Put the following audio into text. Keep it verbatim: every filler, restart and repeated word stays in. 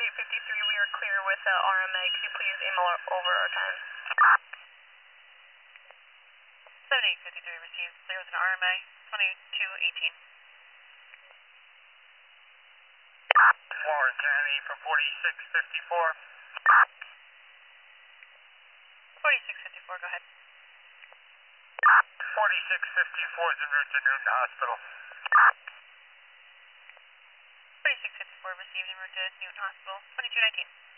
seventy-eight fifty-three, we are clear with uh, R M A. Could you please email over our time? seventy-eight fifty-three received, clear with an R M A, twenty-two eighteen. Warren County from forty-six fifty-four. forty-six fifty-four, go ahead. forty-six fifty-four is en route to Newton Hospital. forty-six fifty-four received en route to Newton Hospital, twenty-two nineteen.